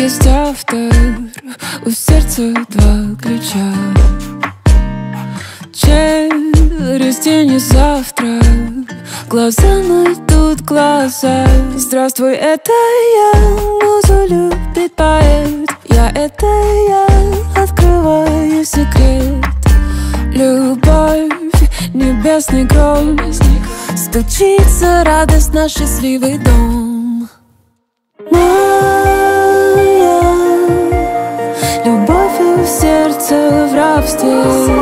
есть автор, у сердца два ключа. Через тени завтра глаза найдут глаза. Здравствуй, это я, музу любит поэт. Это я открываю секрет. Любовь, небесный гром, стучится радостно счастливый дом. Моя любовь у сердца в рабстве.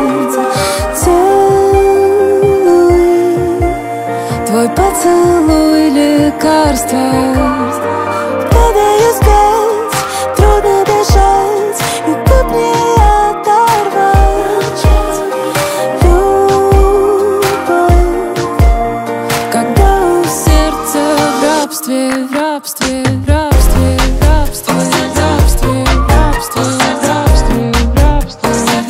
Целуй, твой поцелуй лекарство. Падаю спать, трудно дышать, и тут не оторвать. Любовь, когда у сердца в рабстве, в рабстве, в рабстве, в рабстве, в рабстве, в рабстве, в рабстве, в рабстве,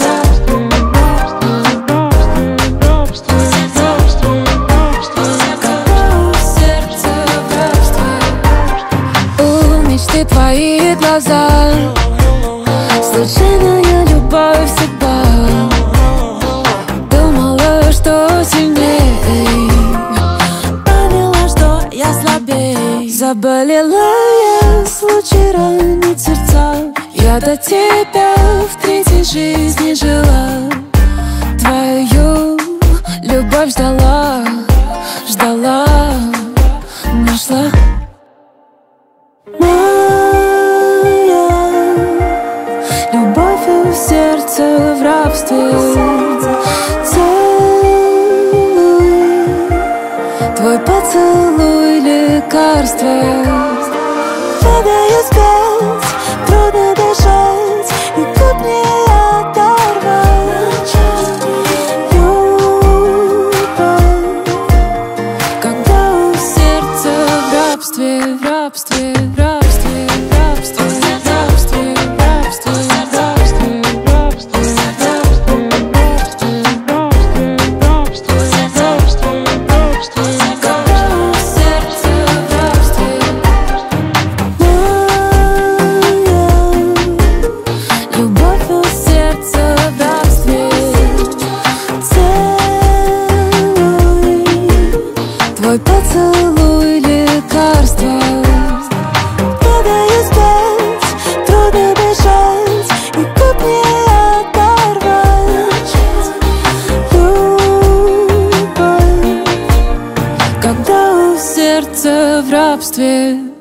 когда у сердца в рабстве. У мечты твои глаза, случайная любовь судьба. Думала, что сильней, поняла, что я слабей. Заболела я, случай ранит сердца. Я до тебя в третьей жизни жила. Твою любовь ждала, ждала, нашла. Моя любовь у сердца в рабстве. Целуй, твой поцелуй лекарство. Падаю спать, трудно дышать, и тут не оторвать. Любовь, когда у сердца в рабстве, в рабстве, в рабстве, в рабстве, в рабстве, в рабстве, в рабстве, в рабстве, в рабстве, когда у сердца в рабстве. Моя любовь у сердца в рабстве. Целуй, твой поцелуй лекарство. Падаю спать, трудно дышать, и тут не оторвать. Любовь, когда у сердца в рабстве.